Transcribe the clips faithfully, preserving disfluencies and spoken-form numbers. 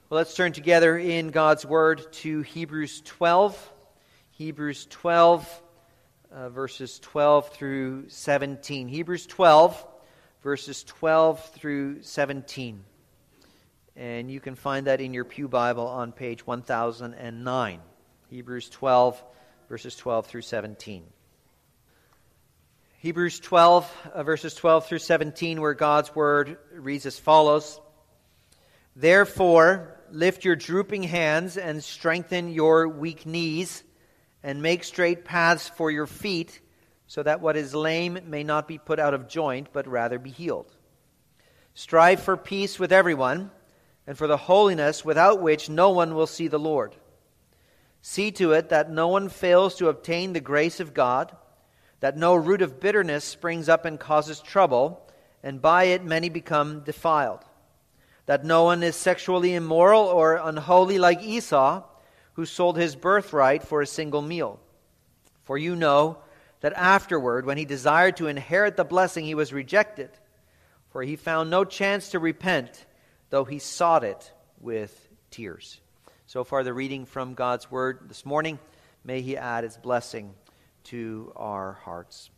Well, let's turn together in God's Word to Hebrews twelve. Hebrews twelve, uh, verses twelve through seventeen. Hebrews twelve, verses twelve through seventeen. And you can find that in your Pew Bible on page one thousand nine. Hebrews twelve, verses twelve through seventeen. Hebrews twelve, uh, verses twelve through seventeen, where God's Word reads as follows. Therefore, lift your drooping hands and strengthen your weak knees, and make straight paths for your feet, so that what is lame may not be put out of joint, but rather be healed. Strive for peace with everyone, and for the holiness without which no one will see the Lord. See to it that no one fails to obtain the grace of God, that no root of bitterness springs up and causes trouble, and by it many become defiled. That no one is sexually immoral or unholy like Esau, who sold his birthright for a single meal. For you know that afterward, when he desired to inherit the blessing, he was rejected, for he found no chance to repent, though he sought it with tears. So far the reading from God's Word this morning. May He add His blessing to our hearts.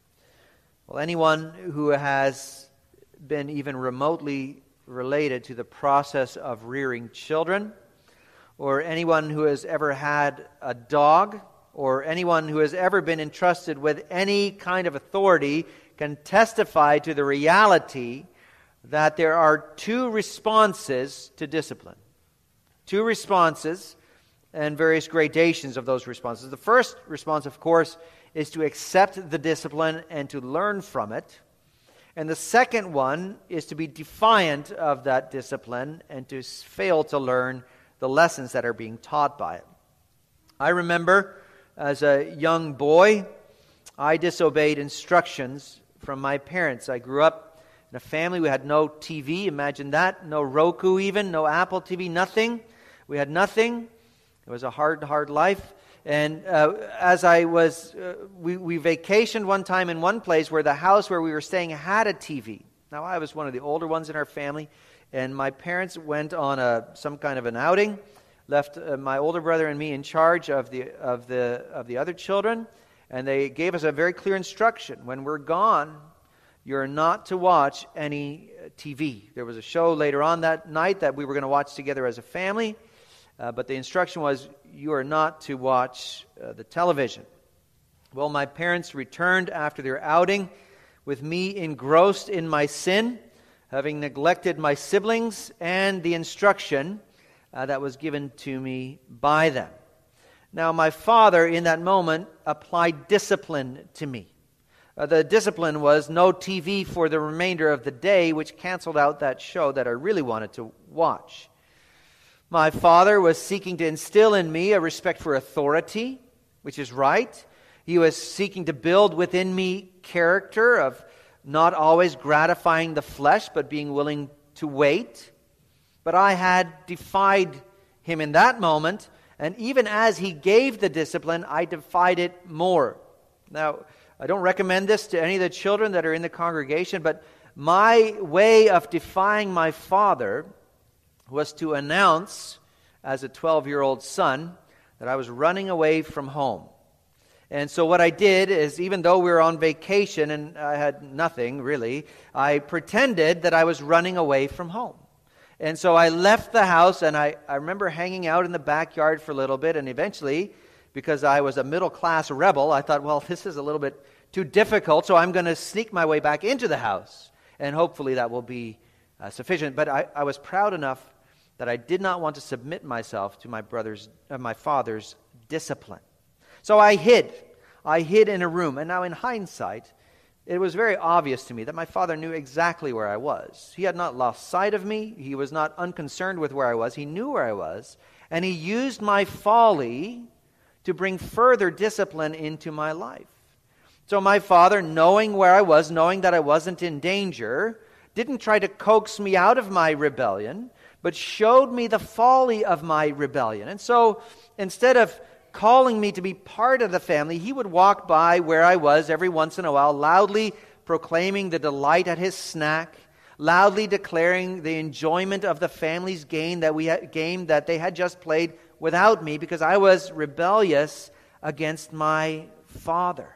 Well, anyone who has been even remotely related to the process of rearing children, or anyone who has ever had a dog, or anyone who has ever been entrusted with any kind of authority can testify to the reality that there are two responses to discipline. Two responses and various gradations of those responses. The first response, of course, is to accept the discipline and to learn from it. And the second one is to be defiant of that discipline and to fail to learn the lessons that are being taught by it. I remember as a young boy, I disobeyed instructions from my parents. I grew up in a family. We had no T V, imagine that, no Roku even, no Apple T V, nothing. We had nothing. It was a hard, hard life. And uh, as I was, uh, we, we vacationed one time in one place where the house where we were staying had a T V. Now, I was one of the older ones in our family, and my parents went on a some kind of an outing, left uh, my older brother and me in charge of the of the of the other children, and they gave us a very clear instruction: when we're gone, you're not to watch any T V. There was a show later on that night that we were going to watch together as a family. Uh, but the instruction was, you are not to watch uh, the television. Well, my parents returned after their outing with me engrossed in my sin, having neglected my siblings and the instruction uh, that was given to me by them. Now, my father, in that moment, applied discipline to me. Uh, the discipline was no T V for the remainder of the day, which canceled out that show that I really wanted to watch. My father was seeking to instill in me a respect for authority, which is right. He was seeking to build within me character of not always gratifying the flesh, but being willing to wait. But I had defied him in that moment, and even as he gave the discipline, I defied it more. Now, I don't recommend this to any of the children that are in the congregation, but my way of defying my father was to announce as a twelve-year-old son that I was running away from home. And so what I did is, even though we were on vacation and I had nothing really, I pretended that I was running away from home. And so I left the house, and I, I remember hanging out in the backyard for a little bit, and eventually, because I was a middle-class rebel, I thought, well, this is a little bit too difficult, so I'm going to sneak my way back into the house, and hopefully that will be uh, sufficient. But I, I was proud enough that I did not want to submit myself to my brother's, uh, my father's discipline. So I hid. I hid in a room. And now in hindsight, it was very obvious to me that my father knew exactly where I was. He had not lost sight of me. He was not unconcerned with where I was. He knew where I was. And he used my folly to bring further discipline into my life. So my father, knowing where I was, knowing that I wasn't in danger, didn't try to coax me out of my rebellion, but showed me the folly of my rebellion. And so instead of calling me to be part of the family, he would walk by where I was every once in a while, loudly proclaiming the delight at his snack, loudly declaring the enjoyment of the family's game that we had, game that they had just played without me because I was rebellious against my father.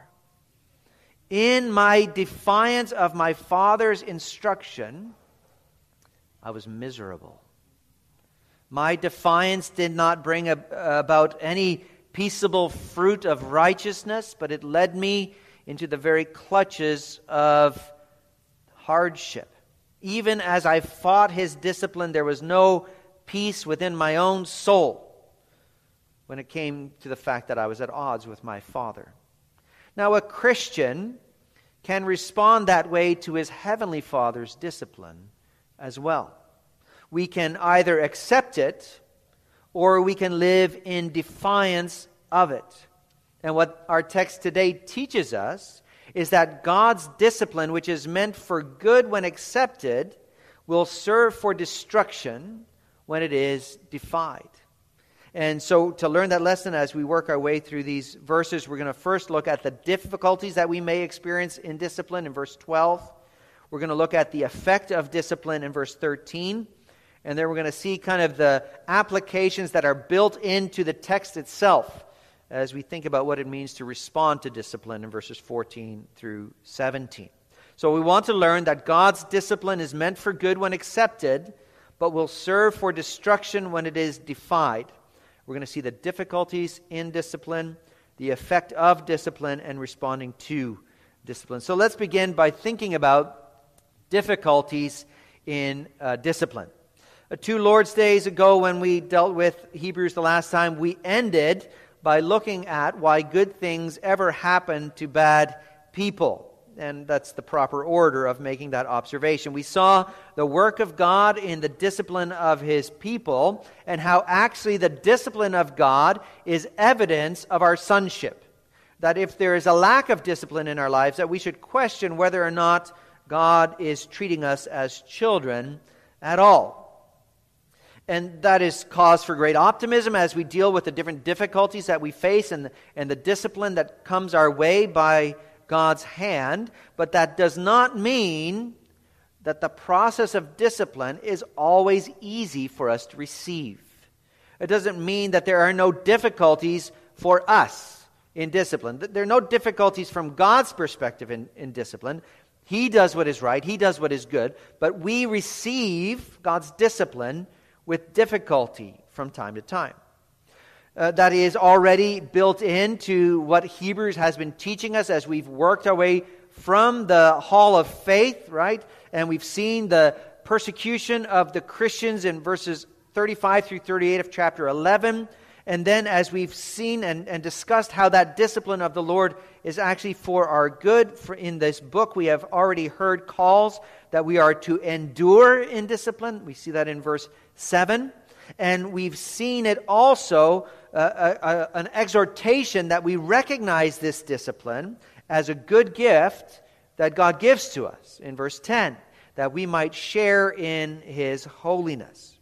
In my defiance of my father's instruction, I was miserable. My defiance did not bring a, about any peaceable fruit of righteousness, but it led me into the very clutches of hardship. Even as I fought his discipline, there was no peace within my own soul when it came to the fact that I was at odds with my father. Now, a Christian can respond that way to his heavenly Father's discipline as well. We can either accept it or we can live in defiance of it. And what our text today teaches us is that God's discipline, which is meant for good when accepted, will serve for destruction when it is defied. And so to learn that lesson as we work our way through these verses, we're going to first look at the difficulties that we may experience in discipline in verse twelve. We're going to look at the effect of discipline in verse thirteen. And then we're going to see kind of the applications that are built into the text itself as we think about what it means to respond to discipline in verses fourteen through seventeen. So we want to learn that God's discipline is meant for good when accepted, but will serve for destruction when it is defied. We're going to see the difficulties in discipline, the effect of discipline, and responding to discipline. So let's begin by thinking about difficulties in uh, discipline. Uh, two Lord's Days ago, when we dealt with Hebrews the last time, we ended by looking at why good things ever happen to bad people. And that's the proper order of making that observation. We saw the work of God in the discipline of His people, and how actually the discipline of God is evidence of our sonship. That if there is a lack of discipline in our lives, that we should question whether or not God is treating us as children at all. And that is cause for great optimism as we deal with the different difficulties that we face and, and the discipline that comes our way by God's hand. But that does not mean that the process of discipline is always easy for us to receive. It doesn't mean that there are no difficulties for us in discipline. There are no difficulties from God's perspective in, in discipline. He does what is right. He does what is good. But we receive God's discipline with difficulty from time to time. Uh, that is already built into what Hebrews has been teaching us as we've worked our way from the hall of faith, right? And we've seen the persecution of the Christians in verses thirty-five through thirty-eight of chapter eleven. And then as we've seen and, and discussed how that discipline of the Lord is actually for our good, for in this book we have already heard calls that we are to endure in discipline. We see that in verse seven. And we've seen it also, uh, a, a, an exhortation that we recognize this discipline as a good gift that God gives to us in verse ten, that we might share in His holiness.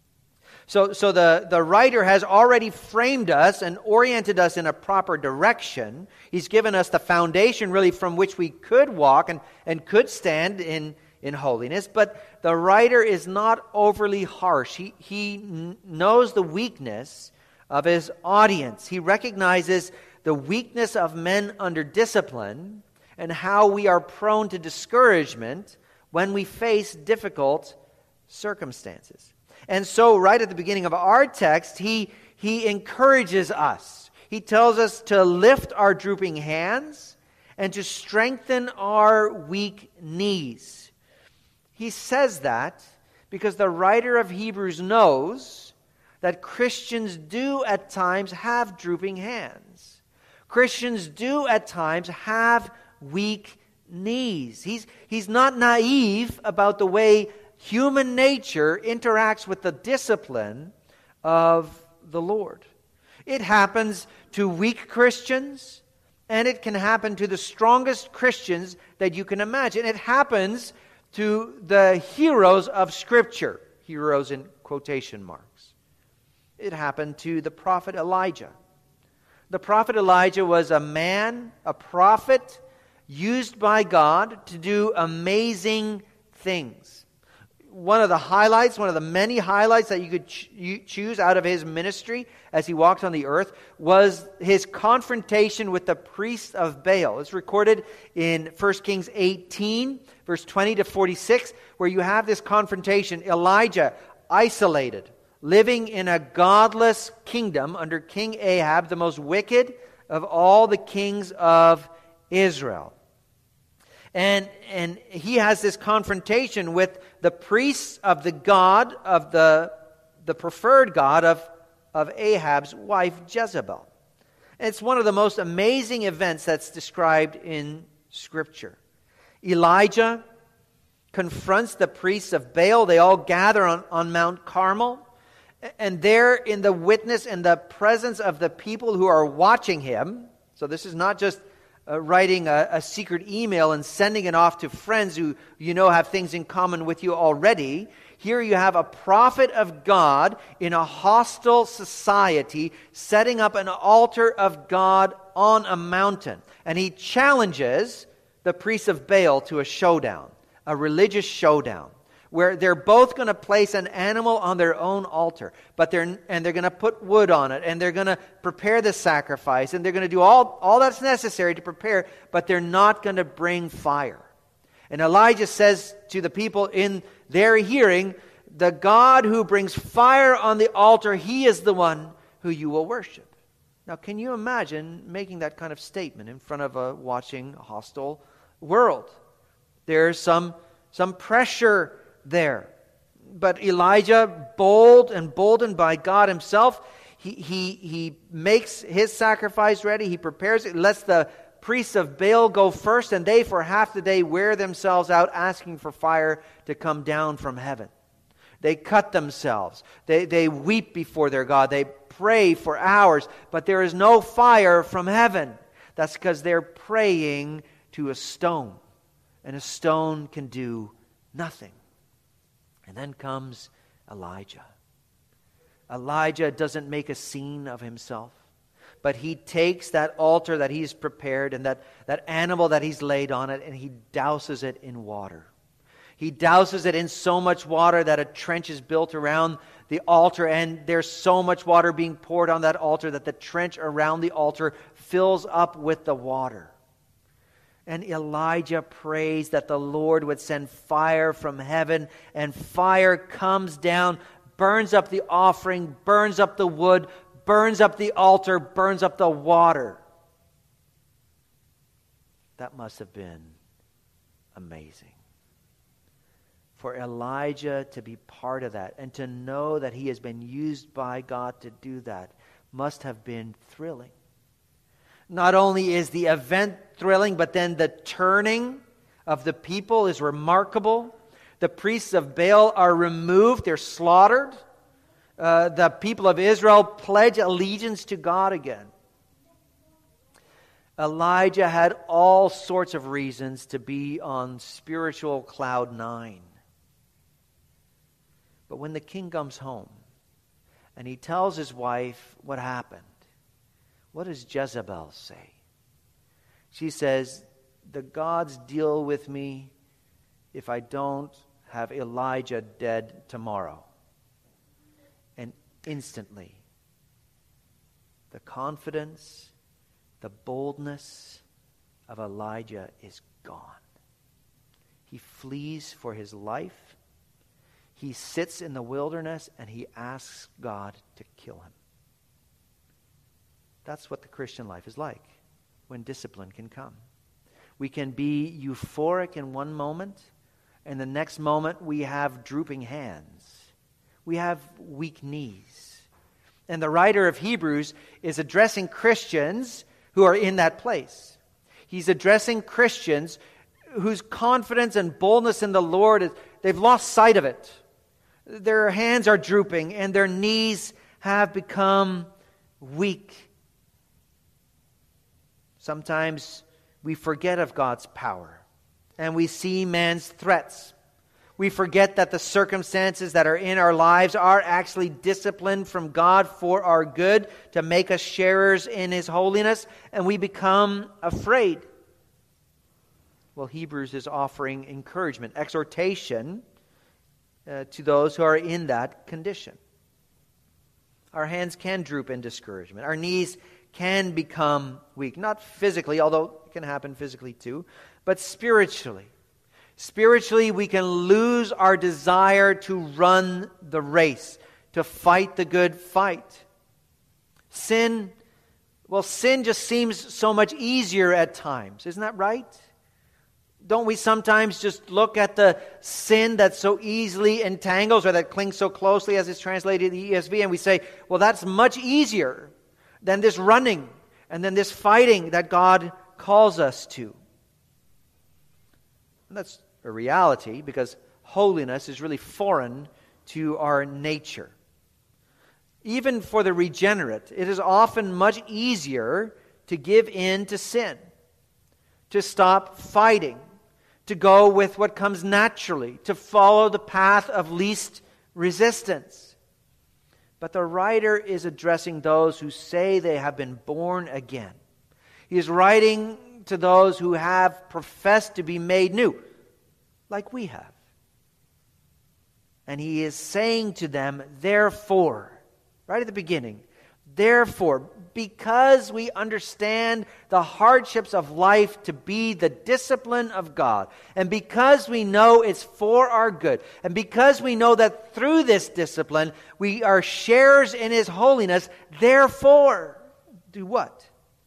So, so the, the writer has already framed us and oriented us in a proper direction. He's given us the foundation really from which we could walk and, and could stand in in holiness, but the writer is not overly harsh. He, he n- knows the weakness of his audience. He recognizes the weakness of men under discipline and how we are prone to discouragement when we face difficult circumstances. And so right at the beginning of our text, he, he encourages us. He tells us to lift our drooping hands and to strengthen our weak knees. He says that because the writer of Hebrews knows that Christians do at times have drooping hands. Christians do at times have weak knees. He's, he's not naive about the way human nature interacts with the discipline of the Lord. It happens to weak Christians, and it can happen to the strongest Christians that you can imagine. It happens to the heroes of Scripture, heroes in quotation marks. It happened to the prophet Elijah. The prophet Elijah was a man, a prophet, used by God to do amazing things. one of the highlights, one of the many highlights that you could ch- you choose out of his ministry as he walked on the earth was his confrontation with the priests of Baal. It's recorded in First Kings eighteen, verse twenty to forty-six, where you have this confrontation. Elijah, isolated, living in a godless kingdom under King Ahab, the most wicked of all the kings of Israel. And, and he has this confrontation with the priests of the god, of the, the preferred god of, of Ahab's wife Jezebel. And it's one of the most amazing events that's described in Scripture. Elijah confronts the priests of Baal. They all gather on, on Mount Carmel. And there, in the witness and the presence of the people who are watching him, so this is not just uh, writing a, a secret email and sending it off to friends who you know have things in common with you already. Here you have a prophet of God in a hostile society setting up an altar of God on a mountain. And he challenges the priests of Baal to a showdown, a religious showdown, where they're both going to place an animal on their own altar, but they're and they're going to put wood on it, and they're going to prepare the sacrifice, and they're going to do all, all that's necessary to prepare, but they're not going to bring fire. And Elijah says to the people in their hearing, the God who brings fire on the altar, he is the one who you will worship. Now, can you imagine making that kind of statement in front of a watching hostile world? There's some, some pressure there. But Elijah, bold and boldened by God himself, he, he, he makes his sacrifice ready. He prepares it, lets the priests of Baal go first, and they for half the day wear themselves out asking for fire to come down from heaven. They cut themselves. They, they weep before their God. They pray for hours, but there is no fire from heaven. That's because they're praying to a stone, and a stone can do nothing. And then comes Elijah. Elijah doesn't make a scene of himself, but he takes that altar that he's prepared and that, that animal that he's laid on it, and he douses it in water. He douses it in so much water that a trench is built around the altar, and there's so much water being poured on that altar that the trench around the altar fills up with the water. And Elijah prays that the Lord would send fire from heaven, and fire comes down, burns up the offering, burns up the wood, burns up the altar, burns up the water. That must have been amazing. For Elijah to be part of that and to know that he has been used by God to do that must have been thrilling. Not only is the event thrilling, but then the turning of the people is remarkable. The priests of Baal are removed, they're slaughtered. Uh, the people of Israel pledge allegiance to God again. Elijah had all sorts of reasons to be on spiritual cloud nine. But when the king comes home and he tells his wife what happened, what does Jezebel say? She says, the gods deal with me if I don't have Elijah dead tomorrow. And instantly, the confidence, the boldness of Elijah is gone. He flees for his life. He sits in the wilderness and he asks God to kill him. That's what the Christian life is like when discipline can come. We can be euphoric in one moment, and the next moment we have drooping hands. We have weak knees. And the writer of Hebrews is addressing Christians who are in that place. He's addressing Christians whose confidence and boldness in the Lord, is, they've lost sight of it. Their hands are drooping and their knees have become weak. Sometimes we forget of God's power and we see man's threats. We forget that the circumstances that are in our lives are actually disciplined from God for our good to make us sharers in His holiness, and we become afraid. Well, Hebrews is offering encouragement, exhortation uh, to those who are in that condition. Our hands can droop in discouragement. Our knees can become weak. Not physically, although it can happen physically too, but spiritually. Spiritually, we can lose our desire to run the race, to fight the good fight. Sin, well, sin just seems so much easier at times. Isn't that right? Don't we sometimes just look at the sin that so easily entangles or that clings so closely as it's translated in the E S V and we say, well, that's much easier than this running and then this fighting that God calls us to. And that's a reality because holiness is really foreign to our nature. Even for the regenerate, it is often much easier to give in to sin, to stop fighting, to go with what comes naturally, to follow the path of least resistance. But the writer is addressing those who say they have been born again. He is writing to those who have professed to be made new, like we have. And he is saying to them, therefore, right at the beginning, therefore, because we understand the hardships of life to be the discipline of God, and because we know it's for our good, and because we know that through this discipline we are sharers in His holiness, therefore, do what?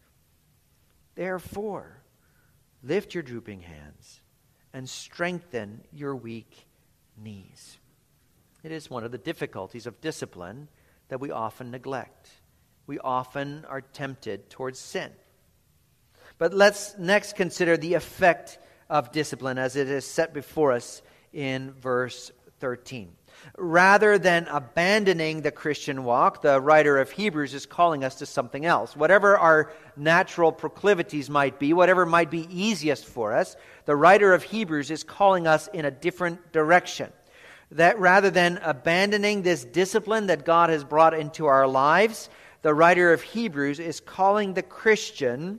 Therefore, lift your drooping hands and strengthen your weak knees. It is one of the difficulties of discipline that we often neglect. We often are tempted towards sin. But let's next consider the effect of discipline as it is set before us in verse thirteen. Rather than abandoning the Christian walk, the writer of Hebrews is calling us to something else. Whatever our natural proclivities might be, whatever might be easiest for us, the writer of Hebrews is calling us in a different direction. That rather than abandoning this discipline that God has brought into our lives, the writer of Hebrews is calling the Christian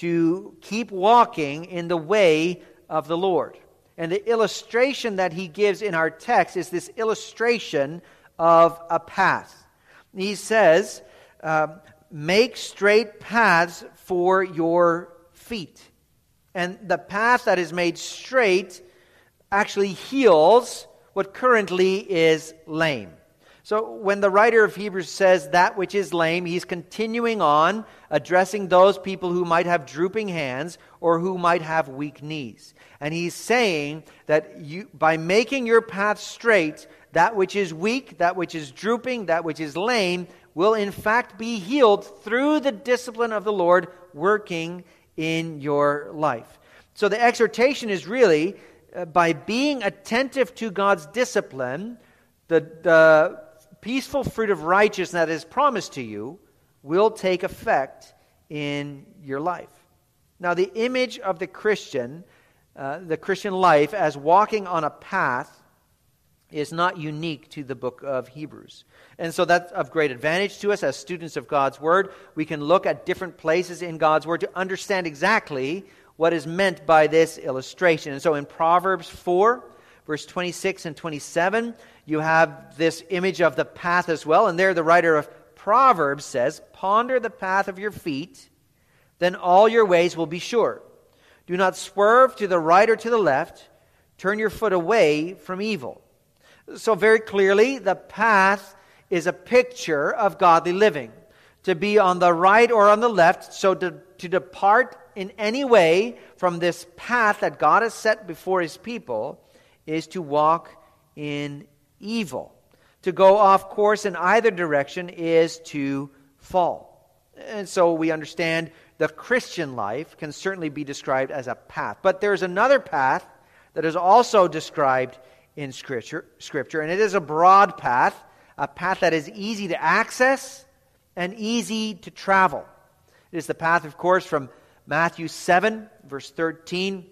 to keep walking in the way of the Lord. And the illustration that he gives in our text is this illustration of a path. He says, uh, make straight paths for your feet. And the path that is made straight actually heals what currently is lame. So when the writer of Hebrews says that which is lame, he's continuing on addressing those people who might have drooping hands or who might have weak knees. And he's saying that you, by making your path straight, that which is weak, that which is drooping, that which is lame, will in fact be healed through the discipline of the Lord working in your life. So the exhortation is really, uh, by being attentive to God's discipline, the, the peaceful fruit of righteousness that is promised to you will take effect in your life. Now, the image of the Christian, uh, the Christian life as walking on a path is not unique to the book of Hebrews. And so that's of great advantage to us as students of God's Word. We can look at different places in God's Word to understand exactly what is meant by this illustration. And so in Proverbs four, verse twenty-six and twenty-seven, you have this image of the path as well. And there the writer of Proverbs says, ponder the path of your feet, then all your ways will be sure. Do not swerve to the right or to the left. Turn your foot away from evil. So very clearly, the path is a picture of godly living. To be on the right or on the left, so to, to depart in any way from this path that God has set before His people is to walk in evil. To go off course in either direction is to fall. And so we understand the Christian life can certainly be described as a path. But there's another path that is also described in Scripture, Scripture, and it is a broad path, a path that is easy to access and easy to travel. It is the path, of course, from Matthew seven, verse thirteen.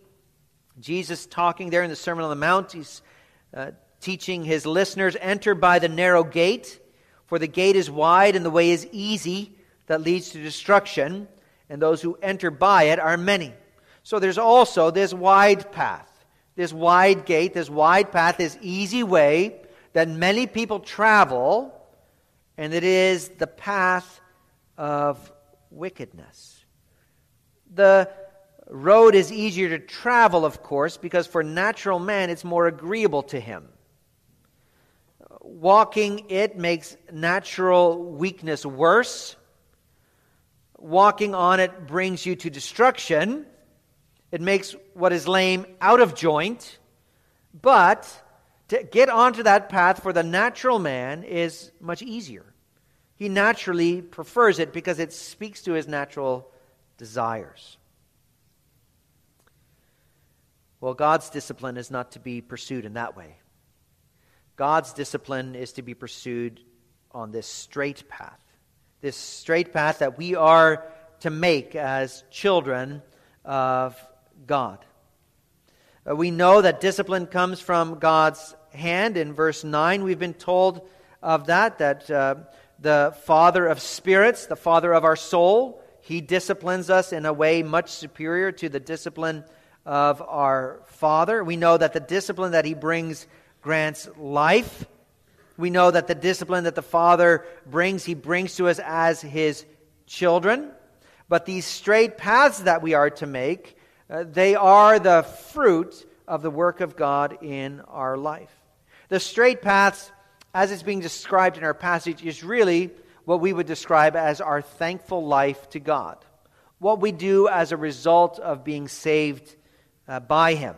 Jesus talking there in the Sermon on the Mount, he's uh, teaching his listeners, enter by the narrow gate, for the gate is wide and the way is easy that leads to destruction, and those who enter by it are many. So there's also this wide path, this wide gate, this wide path, this easy way that many people travel, and it is the path of wickedness. The road is easier to travel, of course, because for natural man it's more agreeable to him. Walking it makes natural weakness worse. Walking on it brings you to destruction. It makes what is lame out of joint. But to get onto that path for the natural man is much easier. He naturally prefers it because it speaks to his natural desires. Well, God's discipline is not to be pursued in that way. God's discipline is to be pursued on this straight path. This straight path that we are to make as children of God. Uh, we know that discipline comes from God's hand. In verse nine, we've been told of that, that uh, the Father of spirits, the Father of our soul, He disciplines us in a way much superior to the discipline of our Father. We know that the discipline that He brings grants life. We know that the discipline that the Father brings, He brings to us as His children. But these straight paths that we are to make, uh, they are the fruit of the work of God in our life. The straight paths, as it's being described in our passage, is really what we would describe as our thankful life to God. What we do as a result of being saved uh, by Him.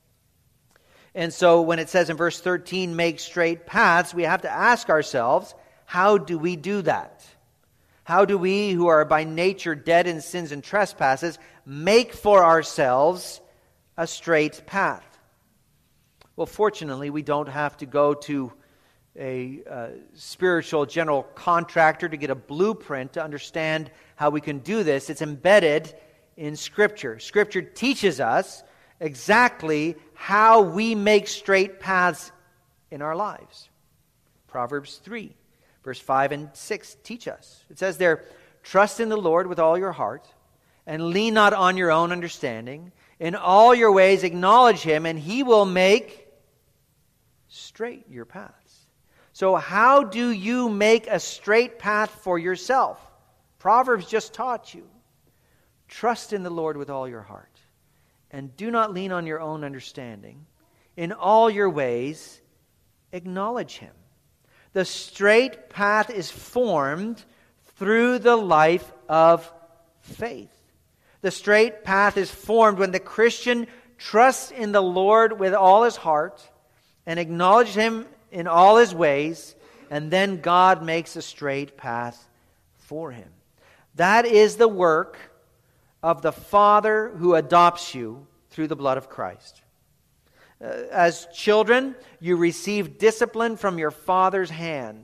And so when it says in verse thirteen, make straight paths, we have to ask ourselves, how do we do that? How do we, who are by nature dead in sins and trespasses, make for ourselves a straight path? Well, fortunately, we don't have to go to a uh, spiritual general contractor to get a blueprint to understand how we can do this. It's embedded in Scripture. Scripture teaches us exactly how we make straight paths in our lives. Proverbs three, verse five and six teach us. It says there, trust in the Lord with all your heart, and lean not on your own understanding. In all your ways acknowledge Him, and He will make straight your paths. So how do you make a straight path for yourself? Proverbs just taught you. Trust in the Lord with all your heart, and do not lean on your own understanding. In all your ways, acknowledge Him. The straight path is formed through the life of faith. The straight path is formed when the Christian trusts in the Lord with all his heart and acknowledges Him in all his ways, and then God makes a straight path for him. That is the work of the Father who adopts you through the blood of Christ. Uh, as children, you receive discipline from your Father's hand.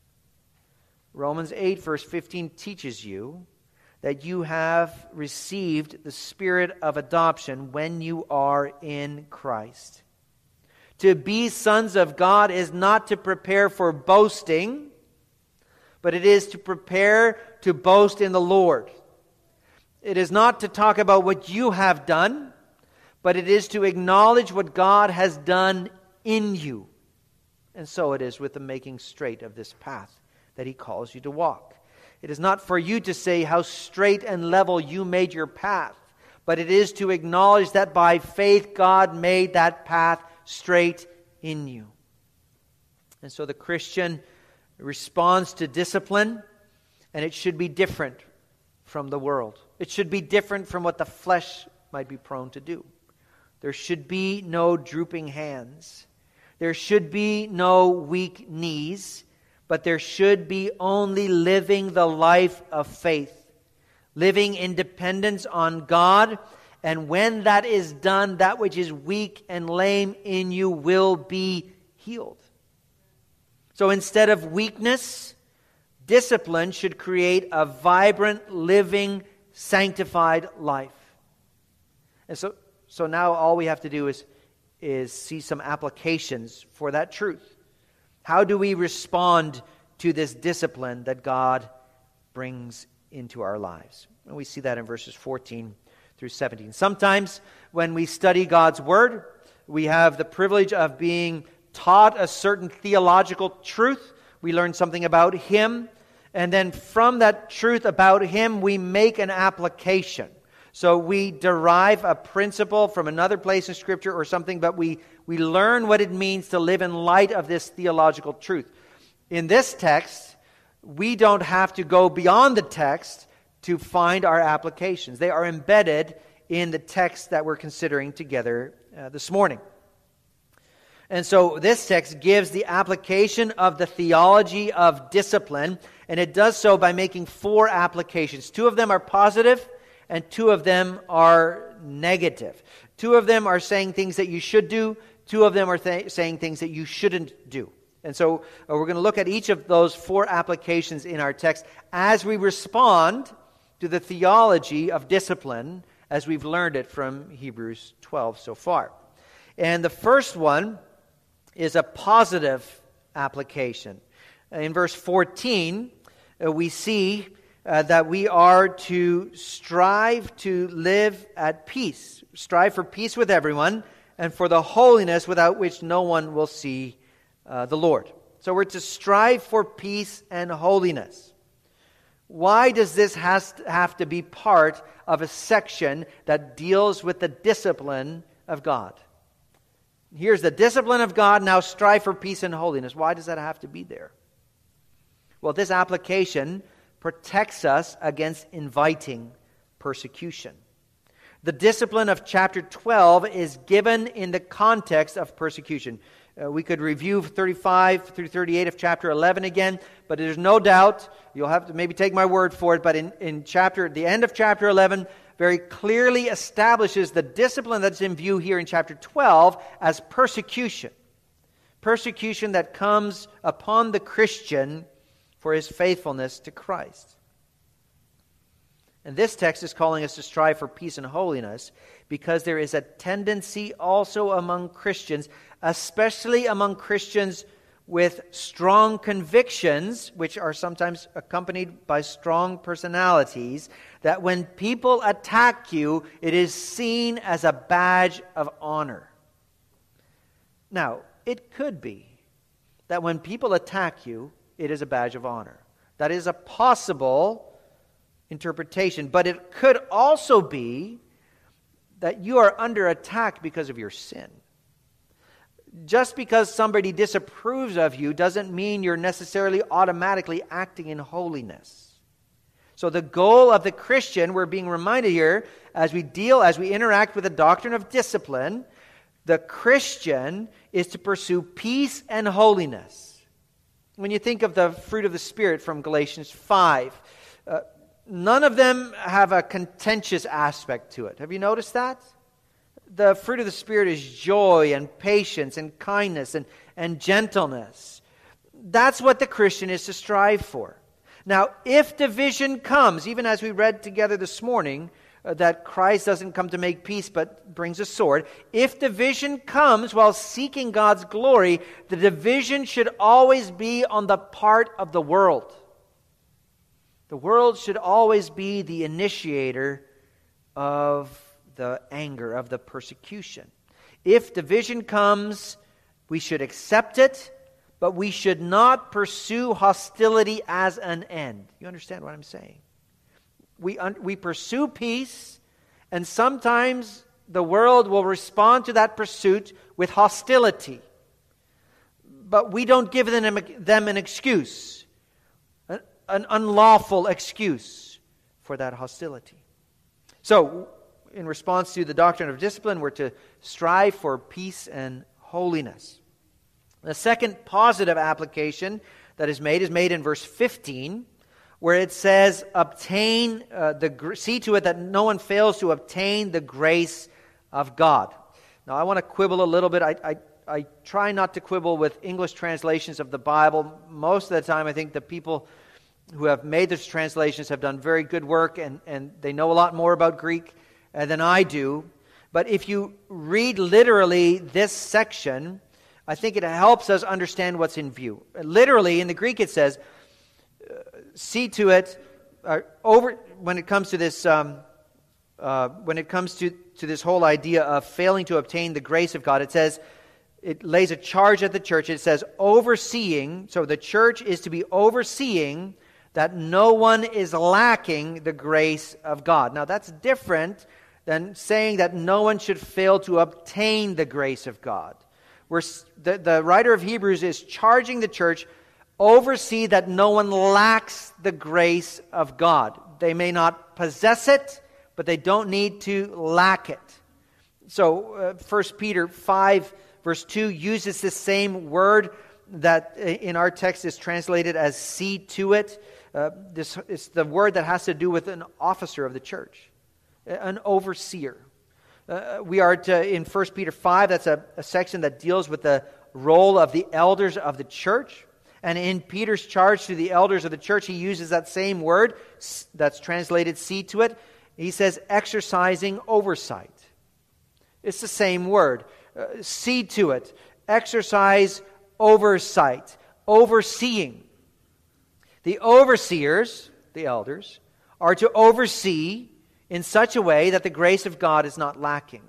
Romans eight, verse fifteen teaches you that you have received the Spirit of adoption when you are in Christ. To be sons of God is not to prepare for boasting, but it is to prepare to boast in the Lord. It is not to talk about what you have done, but it is to acknowledge what God has done in you. And so it is with the making straight of this path that He calls you to walk. It is not for you to say how straight and level you made your path, but it is to acknowledge that by faith God made that path straight in you. And so the Christian responds to discipline, and it should be different from the world. It should be different from what the flesh might be prone to do. There should be no drooping hands. There should be no weak knees, but there should be only living the life of faith, living in dependence on God. And when that is done, that which is weak and lame in you will be healed. So instead of weakness, discipline should create a vibrant, living, sanctified life. And so, so now all we have to do is, is see some applications for that truth. How do we respond to this discipline that God brings into our lives? And we see that in verses fourteen through seventeen. Sometimes when we study God's Word, we have the privilege of being taught a certain theological truth. We learn something about him. And then from that truth about him, we make an application. So we derive a principle from another place in Scripture or something, but we, we learn what it means to live in light of this theological truth. In this text, we don't have to go beyond the text to find our applications. They are embedded in the text that we're considering together uh, this morning. And so this text gives the application of the theology of discipline, and it does so by making four applications. Two of them are positive, and two of them are negative. Two of them are saying things that you should do. Two of them are th- saying things that you shouldn't do. And so uh, we're going to look at each of those four applications in our text as we respond to the theology of discipline as we've learned it from Hebrews twelve so far. And the first one is a positive application. In verse fourteen, uh, we see uh, that we are to strive to live at peace. Strive for peace with everyone and for the holiness without which no one will see uh, the Lord. So we're to strive for peace and holiness. Why does this has to have to be part of a section that deals with the discipline of God? Here's the discipline of God, now strive for peace and holiness. Why does that have to be there? Well, this application protects us against inviting persecution. The discipline of chapter twelve is given in the context of persecution. Uh, we could review thirty-five through thirty-eight of chapter eleven again, but there's no doubt, you'll have to maybe take my word for it, but in, in chapter, the end of chapter eleven very clearly establishes the discipline that's in view here in chapter twelve as persecution. Persecution that comes upon the Christian for his faithfulness to Christ. And this text is calling us to strive for peace and holiness because there is a tendency also among Christians, especially among Christians with strong convictions, which are sometimes accompanied by strong personalities, that when people attack you, it is seen as a badge of honor. Now, it could be that when people attack you, it is a badge of honor. That is a possible interpretation, but it could also be that you are under attack because of your sin. Just because somebody disapproves of you doesn't mean you're necessarily automatically acting in holiness. So the goal of the Christian, we're being reminded here, as we deal, as we interact with the doctrine of discipline, the Christian is to pursue peace and holiness. When you think of the fruit of the Spirit from Galatians five, uh, none of them have a contentious aspect to it. Have you noticed that? The fruit of the Spirit is joy and patience and kindness and, and gentleness. That's what the Christian is to strive for. Now, if division comes, even as we read together this morning, uh, that Christ doesn't come to make peace but brings a sword. If division comes while seeking God's glory, the division should always be on the part of the world. The world should always be the initiator of the anger, of the persecution. If division comes, we should accept it, but we should not pursue hostility as an end. You understand what I'm saying? We, un- we pursue peace, and sometimes the world will respond to that pursuit with hostility. But we don't give them, them an excuse, an, an unlawful excuse for that hostility. So, in response to the doctrine of discipline, we're to strive for peace and holiness. The second positive application that is made is made in verse fifteen, where it says, "Obtain uh, the see to it that no one fails to obtain the grace of God." Now, I want to quibble a little bit. I, I I try not to quibble with English translations of the Bible. Most of the time, I think the people who have made these translations have done very good work, and and they know a lot more about Greek uh, than I do. But if you read literally this section, I think it helps us understand what's in view. Literally, in the Greek it says, uh, see to it, uh, over when it comes to this, um, uh, when it comes to, to this whole idea of failing to obtain the grace of God, it says, it lays a charge at the church. It says overseeing, so the church is to be overseeing that no one is lacking the grace of God. Now that's different than saying that no one should fail to obtain the grace of God. We're, the, the writer of Hebrews is charging the church, oversee that no one lacks the grace of God. They may not possess it, but they don't need to lack it. So uh, First Peter five verse two uses the same word that in our text is translated as see to it. Uh, this is the word that has to do with an officer of the church, an overseer. Uh, we are to, in First Peter five, that's a, a section that deals with the role of the elders of the church. And in Peter's charge to the elders of the church, he uses that same word that's translated see to it. He says exercising oversight. It's the same word. Uh, see to it. Exercise oversight. Overseeing. The overseers, the elders, are to oversee in such a way that the grace of God is not lacking.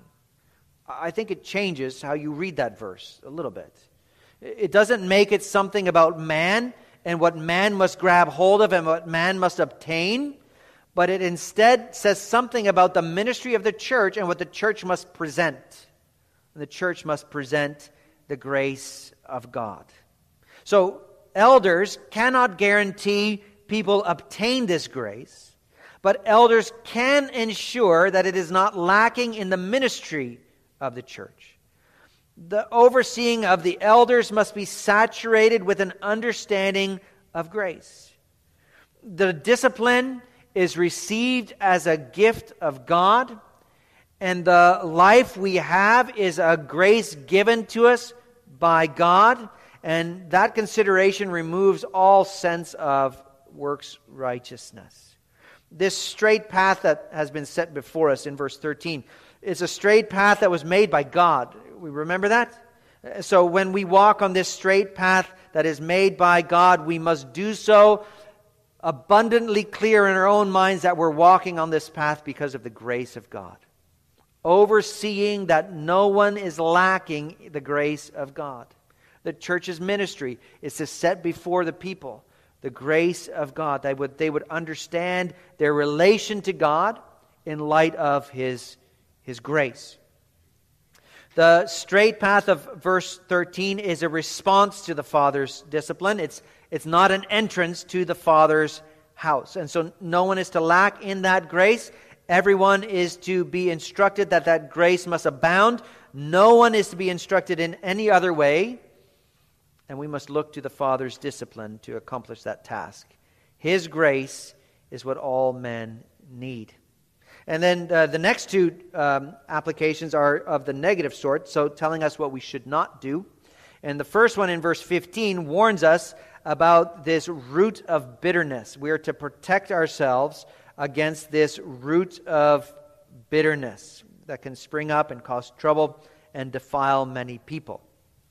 I think it changes how you read that verse a little bit. It doesn't make it something about man and what man must grab hold of and what man must obtain, but it instead says something about the ministry of the church and what the church must present. The church must present the grace of God. So, elders cannot guarantee people obtain this grace, but elders can ensure that it is not lacking in the ministry of the church. The overseeing of the elders must be saturated with an understanding of grace. The discipline is received as a gift of God, and the life we have is a grace given to us by God, and that consideration removes all sense of works righteousness. This straight path that has been set before us in verse thirteen is a straight path that was made by God. We remember that? So when we walk on this straight path that is made by God, we must do so abundantly clear in our own minds that we're walking on this path because of the grace of God. Overseeing that no one is lacking the grace of God. The church's ministry is to set before the people the grace of God. They would, they would understand their relation to God in light of His, His grace. The straight path of verse thirteen is a response to the Father's discipline. It's, it's not an entrance to the Father's house. And so no one is to lack in that grace. Everyone is to be instructed that that grace must abound. No one is to be instructed in any other way. And we must look to the Father's discipline to accomplish that task. His grace is what all men need. And then uh, the next two um, applications are of the negative sort, so telling us what we should not do. And the first one in verse fifteen warns us about this root of bitterness. We are to protect ourselves against this root of bitterness that can spring up and cause trouble and defile many people.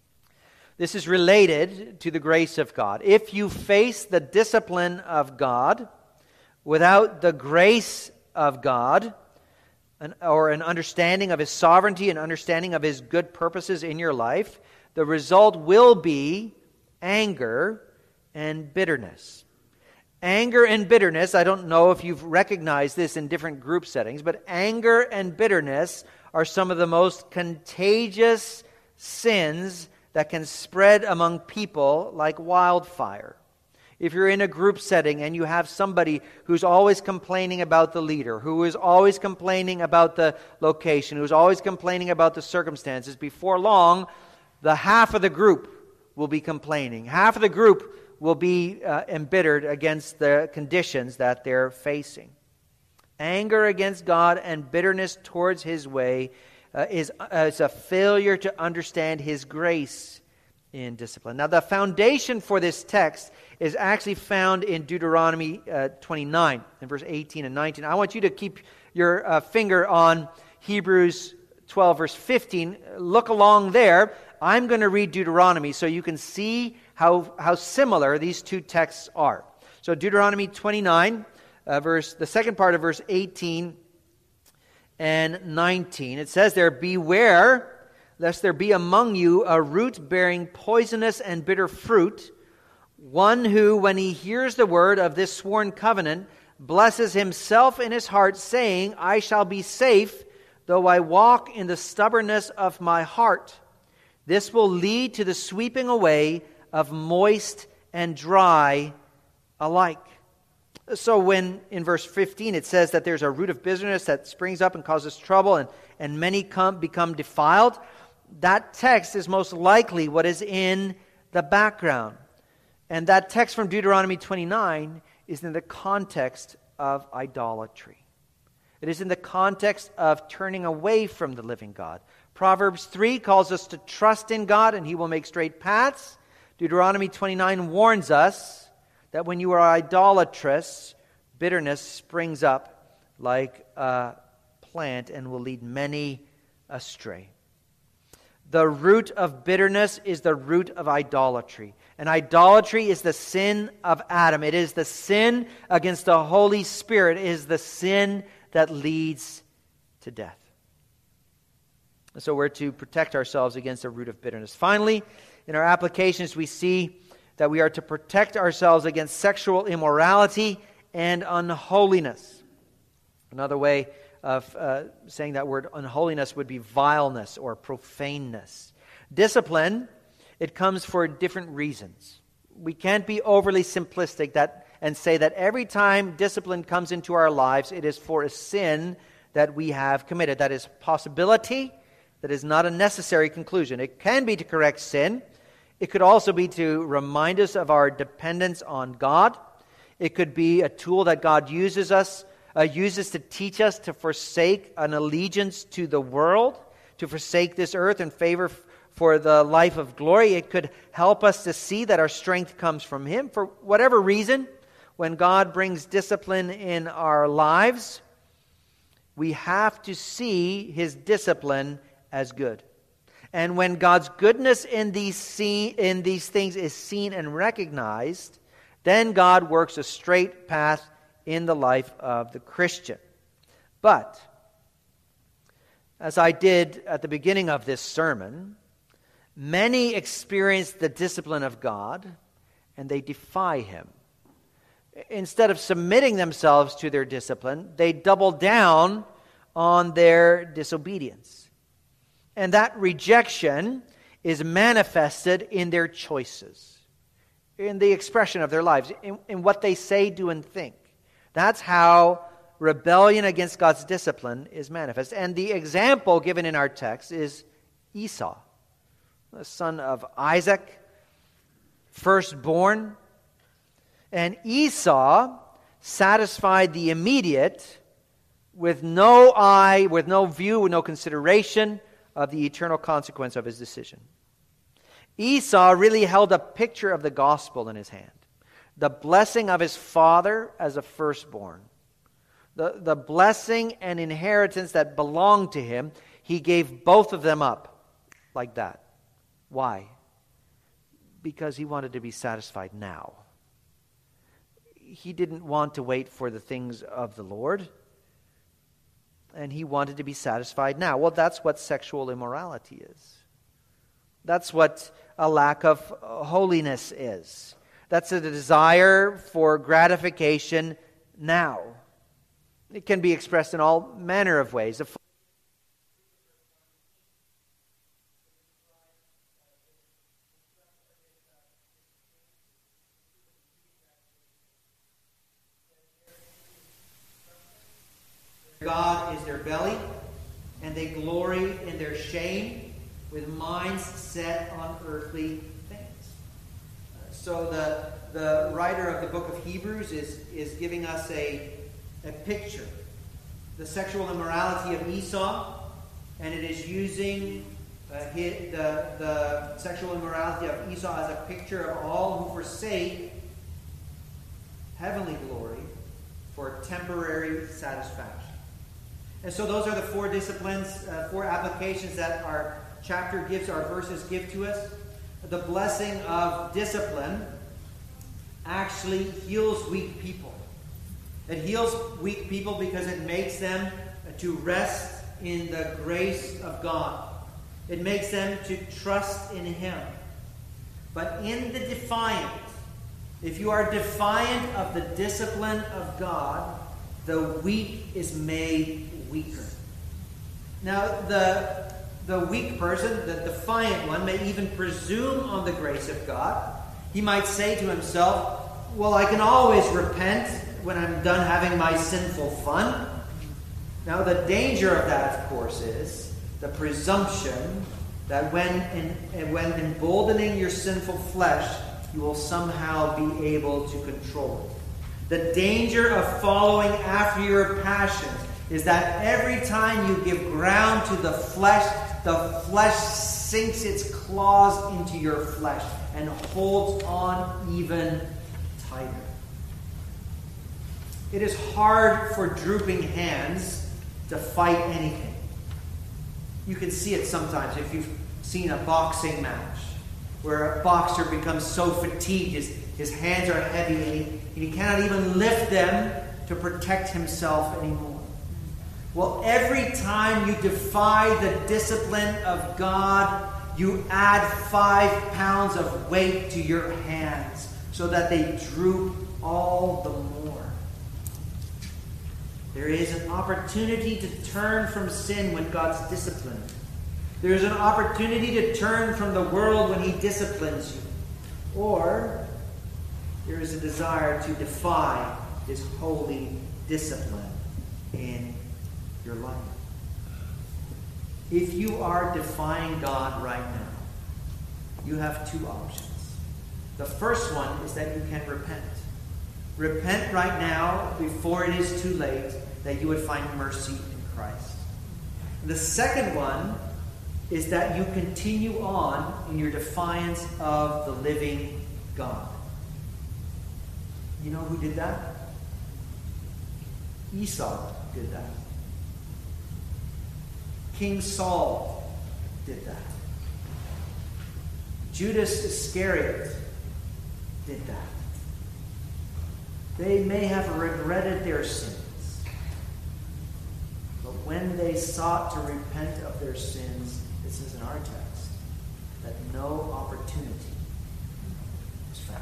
This is related to the grace of God. If you face the discipline of God without the grace of God, an, or an understanding of His sovereignty, an understanding of His good purposes in your life, the result will be anger and bitterness. Anger and bitterness, I don't know if you've recognized this in different group settings, but anger and bitterness are some of the most contagious sins that can spread among people like wildfire. If you're in a group setting and you have somebody who's always complaining about the leader, who is always complaining about the location, who's always complaining about the circumstances, before long, the half of the group will be complaining. Half of the group will be uh, embittered against the conditions that they're facing. Anger against God and bitterness towards His way uh, is, uh, is a failure to understand His grace in discipline. Now, the foundation for this text is actually found in Deuteronomy uh, twenty-nine, in verse eighteen and nineteen. I want you to keep your uh, finger on Hebrews twelve, verse fifteen. Look along there. I'm going to read Deuteronomy so you can see how, how similar these two texts are. So Deuteronomy twenty-nine, uh, verse the second part of verse eighteen and nineteen. It says there, "Beware lest there be among you a root bearing poisonous and bitter fruit, one who, when he hears the word of this sworn covenant, blesses himself in his heart, saying, I shall be safe, though I walk in the stubbornness of my heart. This will lead to the sweeping away of moist and dry alike. So when in verse fifteen it says that there's a root of bitterness that springs up and causes trouble, and, and many come become defiled, that text is most likely what is in the background. And that text from Deuteronomy twenty-nine is in the context of idolatry. It is in the context of turning away from the living God. Proverbs three calls us to trust in God and He will make straight paths. Deuteronomy twenty-nine warns us that when you are idolatrous, bitterness springs up like a plant and will lead many astray. The root of bitterness is the root of idolatry. And idolatry is the sin of Adam. It is the sin against the Holy Spirit. It is the sin that leads to death. So we're to protect ourselves against the root of bitterness. Finally, in our applications, we see that we are to protect ourselves against sexual immorality and unholiness. Another way of uh, saying that word unholiness would be vileness or profaneness. Discipline, it comes for different reasons. We can't be overly simplistic that and say that every time discipline comes into our lives, it is for a sin that we have committed. That is possibility. That is not a necessary conclusion. It can be to correct sin. It could also be to remind us of our dependence on God. It could be a tool that God uses us, uh, uses to teach us to forsake an allegiance to the world, to forsake this earth in favor f- for the life of glory. It could help us to see that our strength comes from Him. For whatever reason, when God brings discipline in our lives, we have to see His discipline as good. And when God's goodness in these see, in these things is seen and recognized, then God works a straight path in the life of the Christian. But, as I did at the beginning of this sermon, many experience the discipline of God and they defy Him. Instead of submitting themselves to their discipline, they double down on their disobedience. And that rejection is manifested in their choices, in the expression of their lives, in, in what they say, do, and think. That's how rebellion against God's discipline is manifest. And the example given in our text is Esau, the son of Isaac, firstborn. And Esau satisfied the immediate with no eye, with no view, with no consideration of the eternal consequence of his decision. Esau really held a picture of the gospel in his hand. The blessing of his father as a firstborn. The, the blessing and inheritance that belonged to him, he gave both of them up like that. Why? Because he wanted to be satisfied now. He didn't want to wait for the things of the Lord. And he wanted to be satisfied now. Well, that's what sexual immorality is. That's what a lack of holiness is. That's a desire for gratification now. It can be expressed in all manner of ways. God is their belly, and they glory in their shame with minds set on earthly things. So the, the writer of the book of Hebrews is, is giving us a, a picture. The sexual immorality of Esau, and it is using uh, his, the, the sexual immorality of Esau as a picture of all who forsake heavenly glory for temporary satisfaction. And so those are the four disciplines, uh, four applications that our chapter gives, our verses give to us. The blessing of discipline actually heals weak people. It heals weak people because it makes them to rest in the grace of God. It makes them to trust in him. But in the defiant, if you are defiant of the discipline of God, the weak is made weaker. Now, the, the weak person, the defiant one, may even presume on the grace of God. He might say to himself, well, I can always repent when I'm done having my sinful fun. Now, the danger of that, of course, is the presumption that when, in, when emboldening your sinful flesh, you will somehow be able to control it. The danger of following after your passions is that every time you give ground to the flesh, the flesh sinks its claws into your flesh and holds on even tighter. It is hard for drooping hands to fight anything. You can see it sometimes if you've seen a boxing match where a boxer becomes so fatigued, his, his hands are heavy and he, and he cannot even lift them to protect himself anymore. Well, every time you defy the discipline of God, you add five pounds of weight to your hands so that they droop all the more. There is an opportunity to turn from sin when God's disciplined. There is an opportunity to turn from the world when he disciplines you. Or there is a desire to defy his holy discipline in your life. If you are defying God right now, you have two options. The first one is that you can repent. Repent right now before it is too late, that you would find mercy in Christ. The second one is that you continue on in your defiance of the living God. You know who did that? Esau did that. King Saul did that. Judas Iscariot did that. They may have regretted their sins, but when they sought to repent of their sins, this is in our text, that no opportunity was found.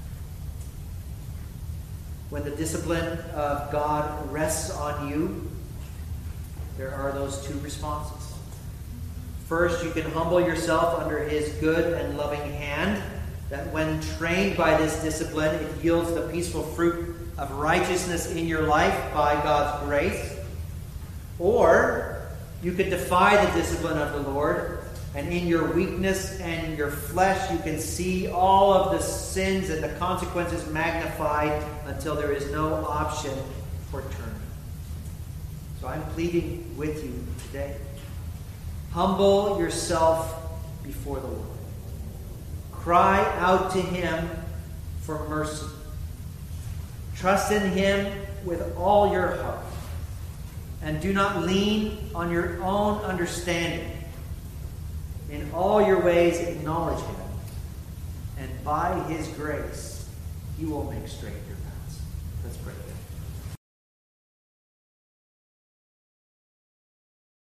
When the discipline of God rests on you, there are those two responses. First, you can humble yourself under his good and loving hand, that when trained by this discipline, it yields the peaceful fruit of righteousness in your life by God's grace. Or you could defy the discipline of the Lord, and in your weakness and in your flesh, you can see all of the sins and the consequences magnified until there is no option for turning. So I'm pleading with you today. Humble yourself before the Lord. Cry out to him for mercy. Trust in him with all your heart. And do not lean on your own understanding. In all your ways acknowledge him. And by his grace, he will make straight your paths. Let's pray.